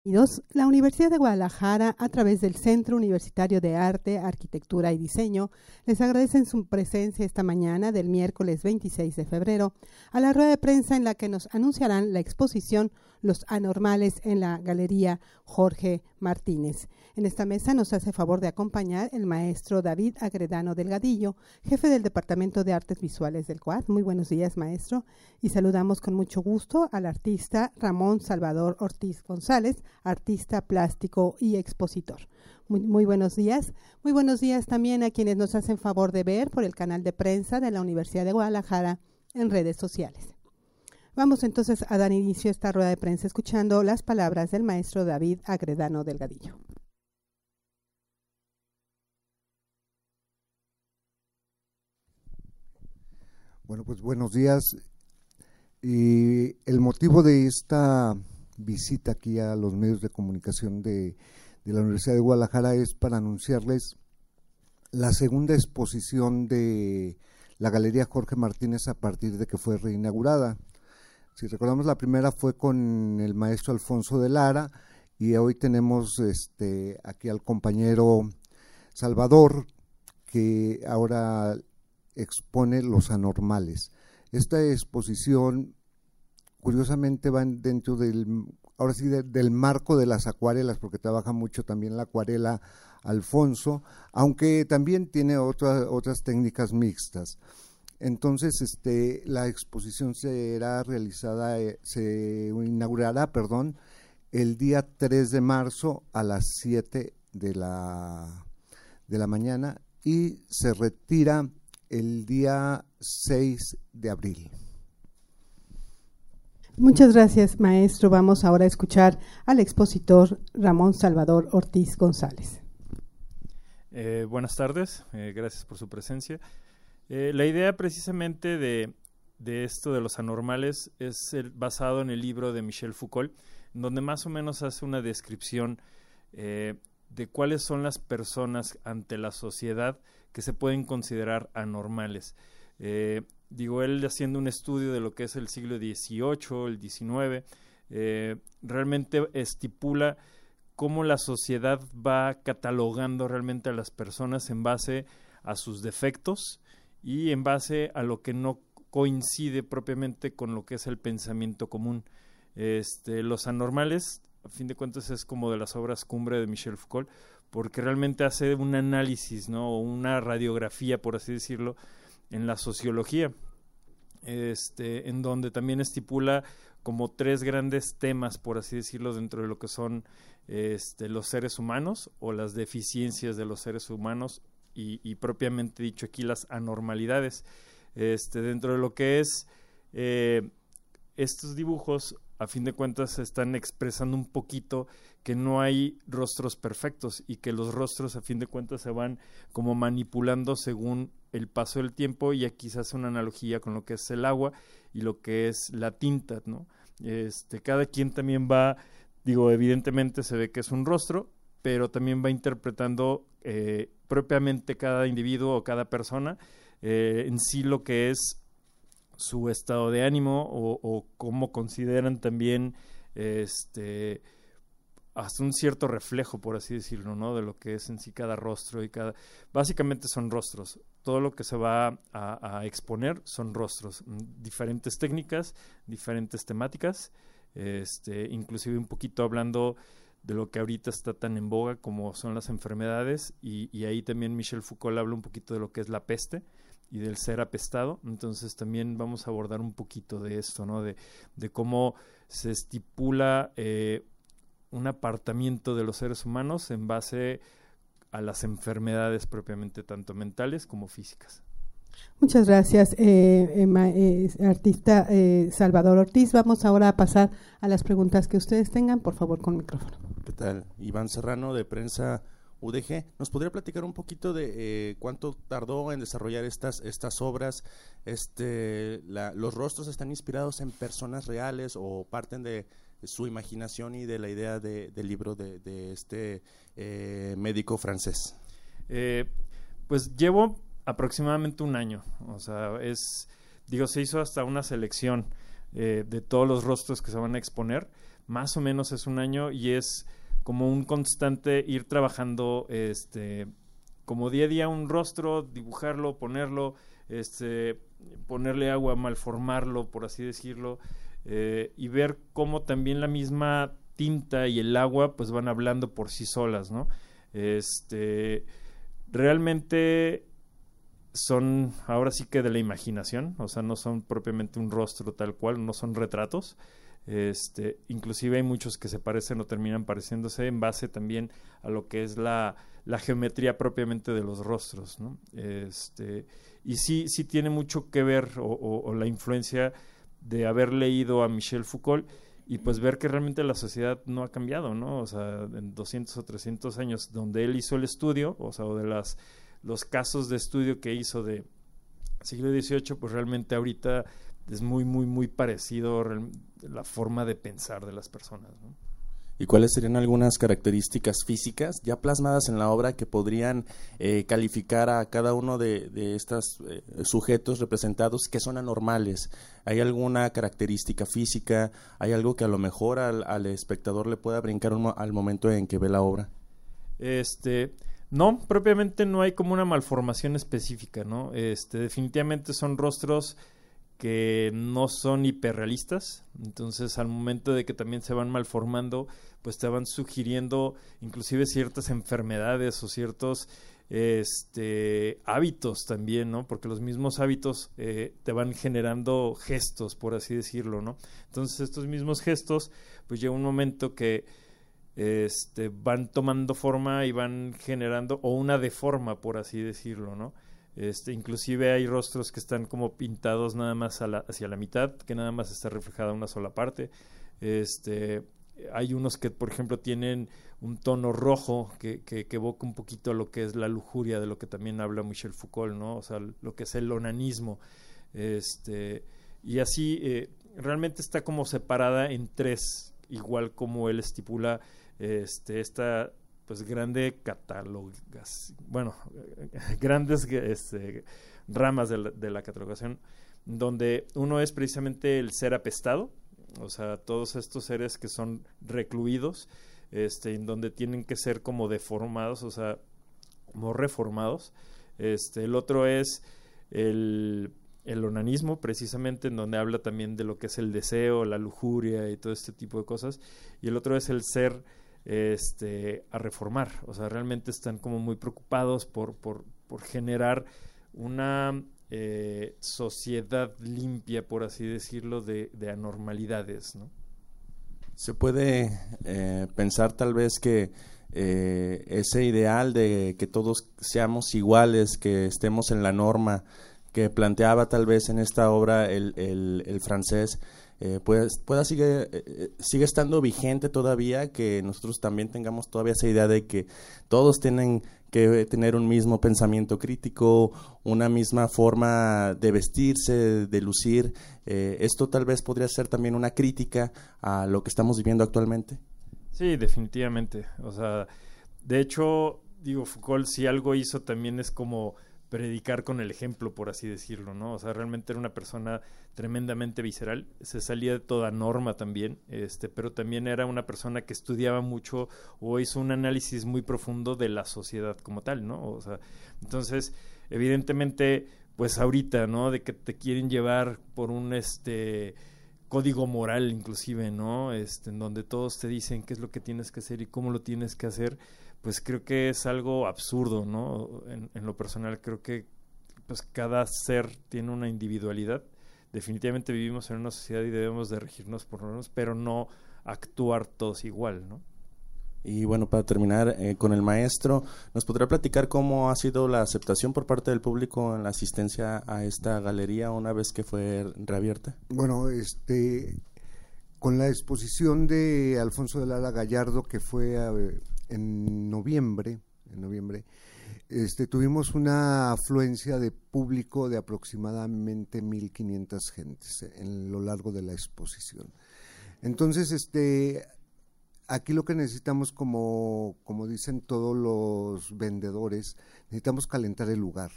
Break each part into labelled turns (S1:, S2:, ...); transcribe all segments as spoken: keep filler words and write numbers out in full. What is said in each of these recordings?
S1: La Universidad de Guadalajara, a través del Centro Universitario de Arte, Arquitectura y Diseño, les agradecen su presencia esta mañana del miércoles veintiséis de febrero a la rueda de prensa en la que nos anunciarán la exposición Los Anormales en la Galería Jorge Martínez. En esta mesa nos hace favor de acompañar el maestro David Agredano Delgadillo, jefe del Departamento de Artes Visuales del C U A D. Muy buenos días, maestro. Y saludamos con mucho gusto al artista Ramón Salvador Ortiz González, artista plástico y expositor. Muy, muy buenos días. Muy buenos días también a quienes nos hacen favor de ver por el canal de prensa de la Universidad de Guadalajara en redes sociales. Vamos entonces a dar inicio a esta rueda de prensa escuchando las palabras del maestro David Agredano Delgadillo.
S2: Bueno, pues buenos días. Y el motivo de esta visita aquí a los medios de comunicación de, de la Universidad de Guadalajara es para anunciarles la segunda exposición de la Galería Jorge Martínez a partir de que fue reinaugurada. Si recordamos, la primera fue con el maestro Alfonso de Lara y hoy tenemos este, aquí al compañero Salvador, que ahora expone Los Anormales. Esta exposición curiosamente va dentro del, ahora sí, de, del marco de las acuarelas, porque trabaja mucho también la acuarela Alfonso, aunque también tiene otras otras técnicas mixtas. Entonces, este, la exposición será realizada, eh, se inaugurará, perdón, el día tres de marzo a las siete de la, de la mañana y se retira el día seis de abril.
S1: Muchas gracias, maestro. Vamos ahora a escuchar al expositor Ramón Salvador Ortiz González.
S3: Eh, buenas tardes, eh, gracias por su presencia. Eh, la idea precisamente de, de esto de los anormales es el, basado en el libro de Michel Foucault, donde más o menos hace una descripción eh, de cuáles son las personas ante la sociedad que se pueden considerar anormales. Eh, digo, él haciendo un estudio de lo que es el siglo dieciocho, el diecinueve, eh, realmente estipula cómo la sociedad va catalogando realmente a las personas en base a sus defectos y en base a lo que no coincide propiamente con lo que es el pensamiento común. Este, Los Anormales, a fin de cuentas, es como de las obras cumbre de Michel Foucault, porque realmente hace un análisis, ¿no? O una radiografía, por así decirlo, en la sociología, este, en donde también estipula como tres grandes temas, por así decirlo, dentro de lo que son este, los seres humanos o las deficiencias de los seres humanos y, y propiamente dicho aquí las anormalidades. Este, dentro de lo que es eh, estos dibujos, a fin de cuentas están expresando un poquito que no hay rostros perfectos y que los rostros a fin de cuentas se van como manipulando según el paso del tiempo, y aquí se hace una analogía con lo que es el agua y lo que es la tinta, ¿no? Este, cada quien también va, digo, evidentemente se ve que es un rostro, pero también va interpretando eh, propiamente cada individuo o cada persona eh, en sí lo que es su estado de ánimo o, o cómo consideran también este hasta un cierto reflejo, por así decirlo, ¿no? De lo que es en sí cada rostro y cada... Básicamente son rostros. Todo lo que se va a, a exponer son rostros. Diferentes técnicas, diferentes temáticas, este, inclusive un poquito hablando de lo que ahorita está tan en boga como son las enfermedades, y, y ahí también Michel Foucault habla un poquito de lo que es la peste y del ser apestado. Entonces también vamos a abordar un poquito de esto, ¿no? De, de cómo se estipula eh, un apartamiento de los seres humanos en base a las enfermedades propiamente tanto mentales como físicas.
S1: Muchas gracias, eh, eh, eh, artista eh, Salvador Ortiz. Vamos ahora a pasar a las preguntas que ustedes tengan, por favor, con micrófono.
S4: ¿Qué tal? Iván Serrano, de Prensa U D G. ¿Nos podría platicar un poquito de eh, cuánto tardó en desarrollar estas estas obras? Este, la, ¿Los rostros están inspirados en personas reales o parten de su imaginación y de la idea de, del libro de, de este eh, médico francés?
S3: Eh, pues llevo aproximadamente un año, o sea, es, digo, se hizo hasta una selección eh, de todos los rostros que se van a exponer, más o menos es un año y es como un constante ir trabajando este como día a día un rostro, dibujarlo, ponerlo, este ponerle agua, malformarlo, por así decirlo, eh, y ver cómo también la misma tinta y el agua pues van hablando por sí solas, ¿no? Este realmente son ahora sí que de la imaginación, o sea, no son propiamente un rostro tal cual, no son retratos. Este, inclusive hay muchos que se parecen o terminan pareciéndose en base también a lo que es la, la geometría propiamente de los rostros, ¿no? Este, y sí, sí tiene mucho que ver o, o, o la influencia de haber leído a Michel Foucault y pues ver que realmente la sociedad no ha cambiado, ¿no? O sea, en doscientos o trescientos años donde él hizo el estudio, o sea, o de las, los casos de estudio que hizo de siglo dieciocho, pues realmente ahorita es muy, muy, muy parecido la forma de pensar de las personas, ¿no?
S4: ¿Y cuáles serían algunas características físicas ya plasmadas en la obra que podrían eh, calificar a cada uno de, de estos eh, sujetos representados que son anormales? ¿Hay alguna característica física? ¿Hay algo que a lo mejor al, al espectador le pueda brincar un, al momento en que ve la obra?
S3: Este... No, propiamente no hay como una malformación específica, ¿no? Este, definitivamente son rostros que no son hiperrealistas, entonces al momento de que también se van malformando, pues te van sugiriendo inclusive ciertas enfermedades o ciertos este, hábitos también, ¿no? Porque los mismos hábitos eh, te van generando gestos, por así decirlo, ¿no? Entonces estos mismos gestos, pues llega un momento que Este, van tomando forma y van generando, o una deforma, por así decirlo, ¿no? Este, inclusive hay rostros que están como pintados nada más a la, hacia la mitad, que nada más está reflejada una sola parte. Este, hay unos que, por ejemplo, tienen un tono rojo que, que, que evoca un poquito a lo que es la lujuria, de lo que también habla Michel Foucault, ¿no? O sea, lo que es el onanismo. Este, y así, eh, realmente está como separada en tres, igual como él estipula este, esta pues grande catalogas, bueno, grandes este, ramas de la, de la catalogación, donde uno es precisamente el ser apestado, o sea, todos estos seres que son recluidos, este, en donde tienen que ser como deformados, o sea, como reformados. Este, el otro es el el onanismo, precisamente, en donde habla también de lo que es el deseo, la lujuria y todo este tipo de cosas, y el otro es el ser este a reformar, o sea, realmente están como muy preocupados por, por, por generar una eh, sociedad limpia, por así decirlo, de, de anormalidades, ¿no?
S4: Se puede eh, pensar tal vez que eh, ese ideal de que todos seamos iguales, que estemos en la norma, que planteaba tal vez en esta obra el, el, el francés, eh, pues pueda sigue, eh, sigue estando vigente todavía, que nosotros también tengamos todavía esa idea de que todos tienen que tener un mismo pensamiento crítico, una misma forma de vestirse, de lucir. Eh, esto tal vez podría ser también una crítica a lo que estamos viviendo actualmente.
S3: Sí, definitivamente. O sea, de hecho, digo, Foucault si algo hizo también es como predicar con el ejemplo, por así decirlo, ¿no? O sea, realmente era una persona tremendamente visceral, se salía de toda norma también, este, pero también era una persona que estudiaba mucho o hizo un análisis muy profundo de la sociedad como tal, ¿no? O sea, entonces, evidentemente, pues ahorita, ¿no? De que te quieren llevar por un, este, código moral inclusive, ¿no? Este, en donde todos te dicen qué es lo que tienes que hacer y cómo lo tienes que hacer, pues creo que es algo absurdo, ¿no? En, en lo personal creo que pues cada ser tiene una individualidad. Definitivamente vivimos en una sociedad y debemos de regirnos por normas, pero no actuar todos igual, ¿no?
S4: Y bueno, para terminar eh, con el maestro, ¿nos podrá platicar cómo ha sido la aceptación por parte del público en la asistencia a esta galería una vez que fue reabierta?
S2: Bueno, este, con la exposición de Alfonso de Lara Gallardo, que fue a, en noviembre, en noviembre, este, tuvimos una afluencia de público de aproximadamente mil quinientas gentes en lo largo de la exposición. Entonces, este, aquí lo que necesitamos, como, como dicen todos los vendedores, necesitamos calentar el lugar.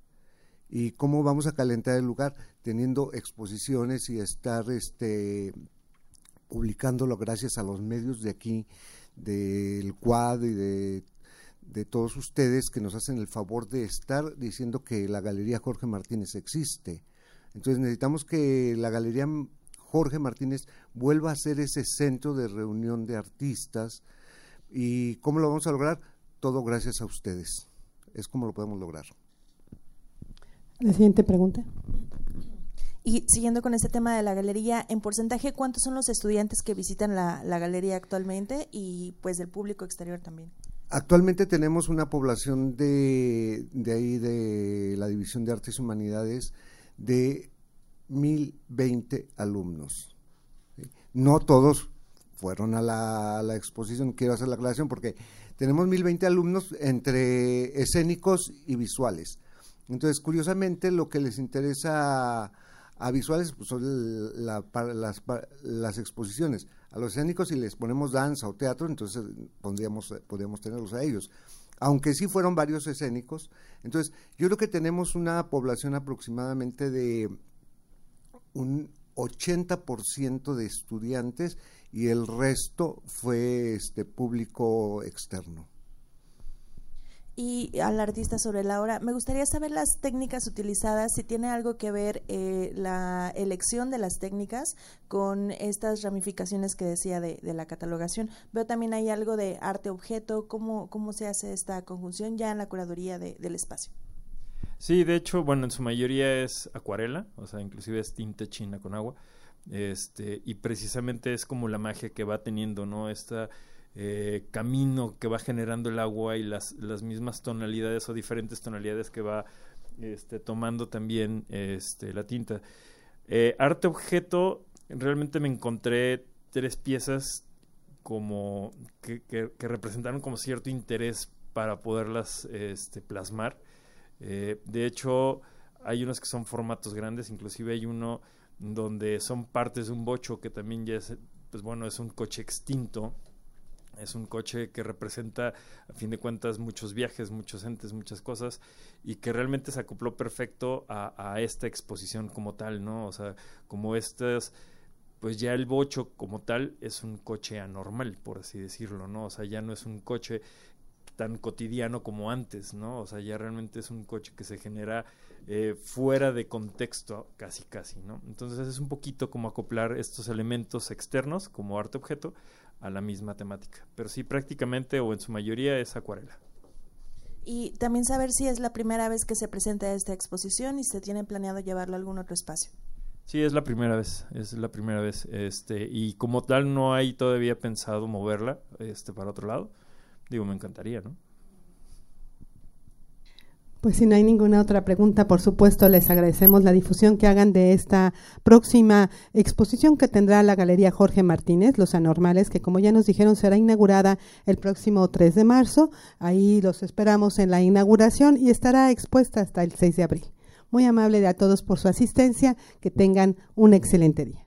S2: ¿Y cómo vamos a calentar el lugar? Teniendo exposiciones y estar este, publicándolo gracias a los medios de aquí, del C U A D y de, de todos ustedes que nos hacen el favor de estar diciendo que la Galería Jorge Martínez existe. Entonces necesitamos que la Galería Jorge Martínez vuelva a ser ese centro de reunión de artistas. ¿Y cómo lo vamos a lograr? Todo gracias a ustedes. Es como lo podemos lograr.
S1: La siguiente pregunta.
S5: Y siguiendo con este tema de la galería, en porcentaje, ¿cuántos son los estudiantes que visitan la, la galería actualmente y pues del público exterior también?
S2: Actualmente tenemos una población de, de ahí de la División de Artes y Humanidades de mil veinte alumnos. ¿Sí? No todos fueron a la, a la exposición, quiero hacer la aclaración porque tenemos mil veinte alumnos entre escénicos y visuales. Entonces, curiosamente, lo que les interesa a visuales pues, son la, la, las, las exposiciones. A los escénicos, si les ponemos danza o teatro, entonces pondríamos, podríamos tenerlos a ellos. Aunque sí fueron varios escénicos. Entonces, yo creo que tenemos una población aproximadamente de un ochenta por ciento de estudiantes y el resto fue este público externo.
S5: Y al artista sobre la obra, me gustaría saber las técnicas utilizadas, si tiene algo que ver eh, la elección de las técnicas con estas ramificaciones que decía de, de la catalogación. Veo también hay algo de arte-objeto, ¿cómo, cómo se hace esta conjunción ya en la curaduría de, del espacio?
S3: Sí, de hecho, bueno, en su mayoría es acuarela, o sea, inclusive es tinta china con agua, este, y precisamente es como la magia que va teniendo, ¿no? Esta Eh, camino que va generando el agua y las, las mismas tonalidades o diferentes tonalidades que va este, tomando también este, la tinta. Eh, arte objeto, realmente me encontré tres piezas como que, que, que representaron como cierto interés para poderlas este, plasmar. Eh, de hecho, hay unos que son formatos grandes, inclusive hay uno donde son partes de un bocho que también ya es, pues bueno, es un coche extinto. Es un coche que representa, a fin de cuentas, muchos viajes, muchos entes, muchas cosas, y que realmente se acopló perfecto a, a esta exposición como tal, ¿no? O sea, como estas, pues ya el bocho como tal es un coche anormal, por así decirlo, ¿no? O sea, ya no es un coche tan cotidiano como antes, ¿no? O sea, ya realmente es un coche que se genera eh, fuera de contexto, casi, casi, ¿no? Entonces es un poquito como acoplar estos elementos externos, como arte-objeto, a la misma temática. Pero sí, prácticamente o en su mayoría es acuarela.
S5: Y también saber si es la primera vez que se presenta esta exposición y se tiene planeado llevarlo a algún otro espacio.
S3: Sí, es la primera vez, es la primera vez, este, y como tal no hay todavía pensado moverla, este, para otro lado. Digo, me encantaría, ¿no?
S1: Pues si no hay ninguna otra pregunta, por supuesto, les agradecemos la difusión que hagan de esta próxima exposición que tendrá la Galería Jorge Martínez, Los Anormales, que como ya nos dijeron será inaugurada el próximo tres de marzo. Ahí los esperamos en la inauguración y estará expuesta hasta el seis de abril. Muy amable de a todos por su asistencia, que tengan un excelente día.